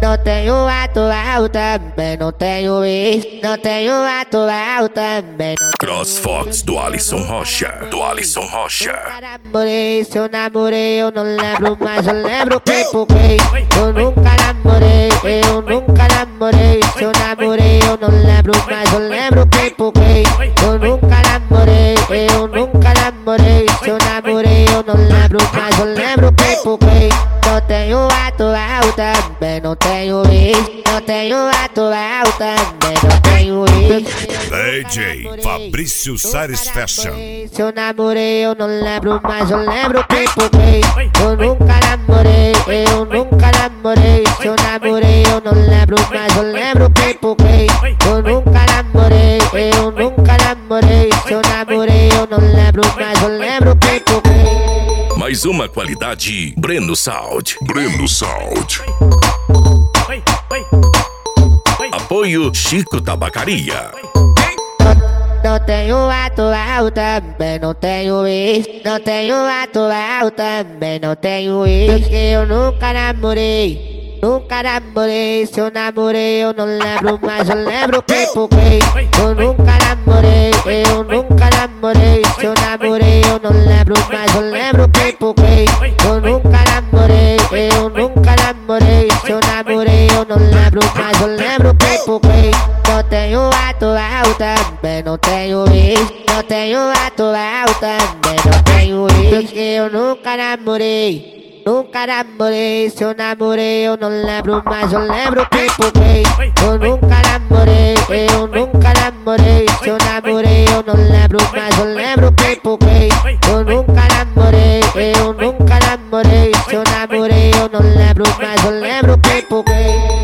Não tenho atual, também não tenho ex. Não tenho atual, também não tenho CrossFox do Alisson Rocha. namorei, se eu namorei eu não lembro, mas eu lembro quem por quem. Eu nunca namorei, eu nunca namorei. Se eu namorei eu não lembro, mas eu lembro quem por quem. Eu nunca namorei, eu nunca namorei. Se eu namorei eu não lembro, mas eu lembro quem por quem. Não tenho atual, também não tenho ex. Não tenho atual, também não tenho ex. DJ Fabrício Sares Fashion. Se eu namorei eu não lembro, mas eu lembro quem por quem. Eu nunca namorei, eu nunca namorei. Se eu namorei eu não lembro, mas eu lembro quem por quem. Eu nunca namorei, eu nunca namorei. Se eu namorei eu não lembro, mas eu lembro quem por quem. Mais uma qualidade, Breno Sound. Apoio Chico Tabacaria. Não tenho atual, também não tenho ex. Não tenho atual, também não tenho ex. Porque eu nunca namorei, nunca namorei. Se eu namorei eu não lembro, mas eu lembro quem por quem. Eu nunca namorei, eu nunca namorei. Se eu namorei eu não lembro, mas eu lembro quem por quem. Eu nunca namorei, eu nunca namorei. Se eu namorei eu não lembro, mas eu lembro quem por quem. Não tenho atual, também não tenho ex. Não tenho atual, também não tenho ex. Porque eu nunca namorei, nunca namorei. Se eu namorei eu não lembro, mas eu lembro quem por quem. Eu nunca namorei, eu nunca namorei. Se eu namorei eu não lembro, mas eu lembro quem por quem. Eu nunca namorei, eu nunca namorei. Se eu namorei eu não lembro, mas eu lembro quem por quem.